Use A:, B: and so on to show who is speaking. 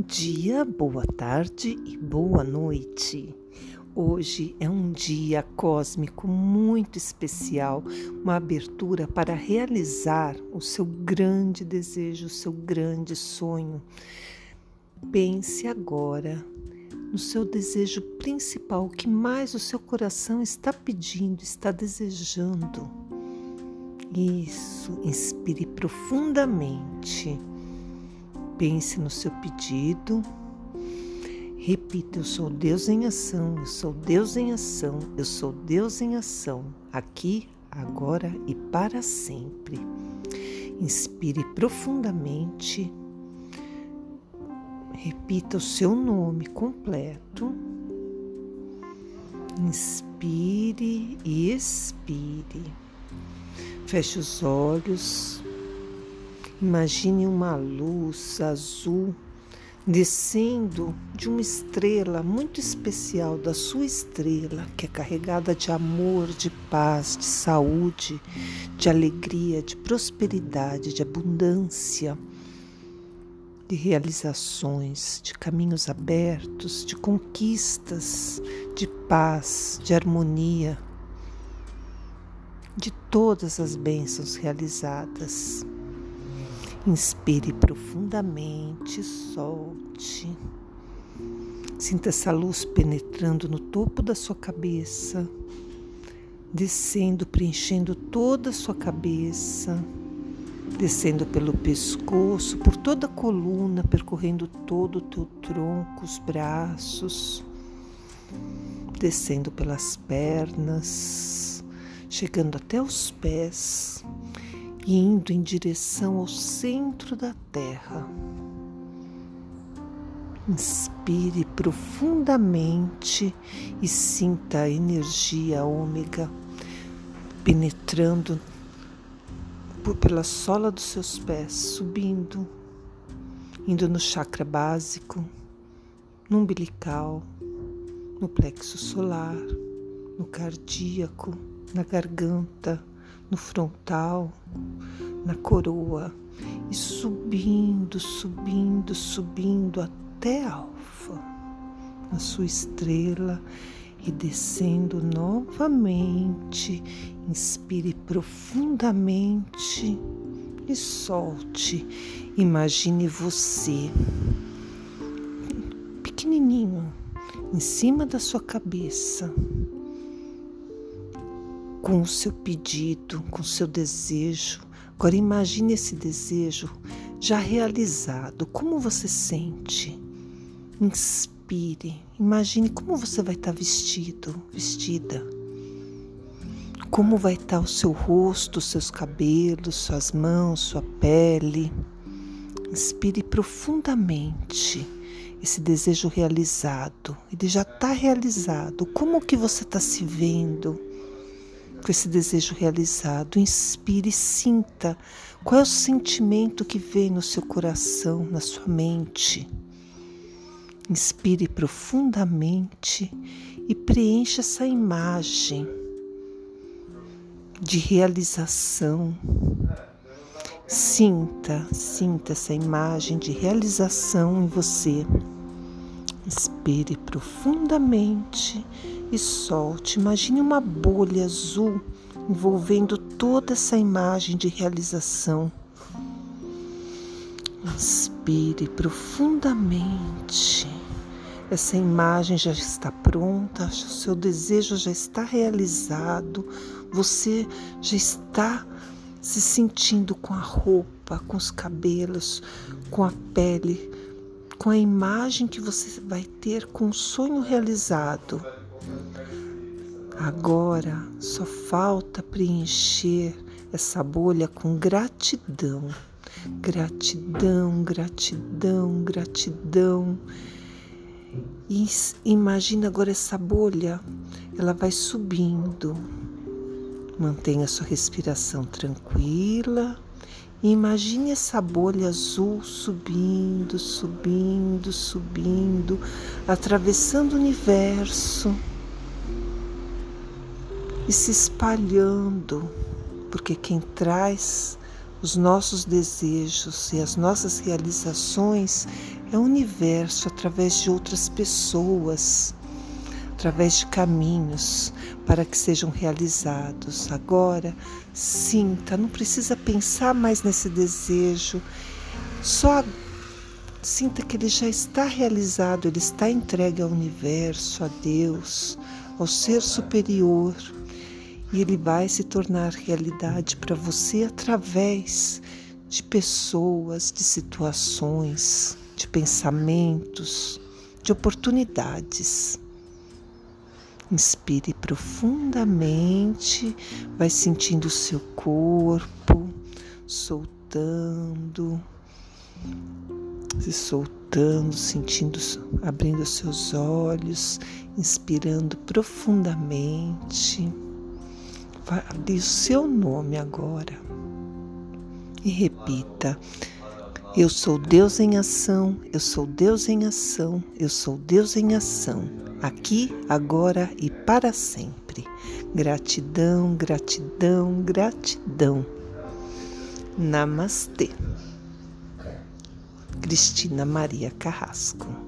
A: dia, boa tarde e boa noite. Hoje é um dia cósmico muito especial, uma abertura para realizar o seu grande desejo, o seu grande sonho. Pense agora no seu desejo principal, o que mais o seu coração está pedindo, está desejando. Isso, inspire profundamente. Pense no seu pedido, repita: eu sou Deus em ação, eu sou Deus em ação, eu sou Deus em ação, aqui, agora e para sempre. Inspire profundamente, repita o seu nome completo, inspire e expire. Feche os olhos. Imagine uma luz azul descendo de uma estrela muito especial, da sua estrela, que é carregada de amor, de paz, de saúde, de alegria, de prosperidade, de abundância, de realizações, de caminhos abertos, de conquistas, de paz, de harmonia, de todas as bênçãos realizadas. Inspire profundamente, solte. Sinta essa luz penetrando no topo da sua cabeça, descendo, preenchendo toda a sua cabeça, descendo pelo pescoço, por toda a coluna, percorrendo todo o teu tronco, os braços, descendo pelas pernas, chegando até os pés, indo em direção ao centro da Terra. Inspire profundamente e sinta a energia ômega penetrando pela sola dos seus pés, subindo, indo no chakra básico, no umbilical, no plexo solar, no cardíaco, na garganta, no frontal, na coroa, e subindo, subindo, subindo até Alfa, na sua estrela, e descendo novamente. Inspire profundamente e solte. Imagine você pequenininho em cima da sua cabeça, com o seu pedido, com o seu desejo. Agora imagine esse desejo já realizado. Como você sente? Inspire. Imagine como você vai estar vestido, vestida. Como vai estar o seu rosto, os seus cabelos, suas mãos, sua pele. Inspire profundamente esse desejo realizado. Ele já está realizado. Como que você está se vendo com esse desejo realizado? Inspire e sinta qual é o sentimento que vem no seu coração, na sua mente. Inspire profundamente e preencha essa imagem de realização. Sinta essa imagem de realização em você. Inspire profundamente e solte. Imagine uma bolha azul envolvendo toda essa imagem de realização. Inspire profundamente. Essa imagem já está pronta, o seu desejo já está realizado, você já está se sentindo com a roupa, com os cabelos, com a pele, com a imagem que você vai ter, com o sonho realizado. Agora só falta preencher essa bolha com gratidão. Gratidão, gratidão, gratidão. E imagina agora essa bolha, ela vai subindo. Mantenha sua respiração tranquila. E imagine essa bolha azul subindo, subindo, subindo, atravessando o universo e se espalhando, porque quem traz os nossos desejos e as nossas realizações É o universo através de outras pessoas, através de caminhos para que sejam realizados. Agora, sinta, não precisa pensar mais nesse desejo, só sinta que ele já está realizado, ele está entregue ao universo, a Deus, ao ser superior, e ele vai se tornar realidade para você através de pessoas, de situações, de pensamentos, de oportunidades. Inspire profundamente, vai sentindo o seu corpo soltando, se soltando, sentindo, abrindo os seus olhos, inspirando profundamente. Fale o seu nome agora e repita: eu sou Deus em ação, eu sou Deus em ação, eu sou Deus em ação, aqui, agora e para sempre. Gratidão, gratidão, gratidão. Namastê. Cristina Maria Carrasco.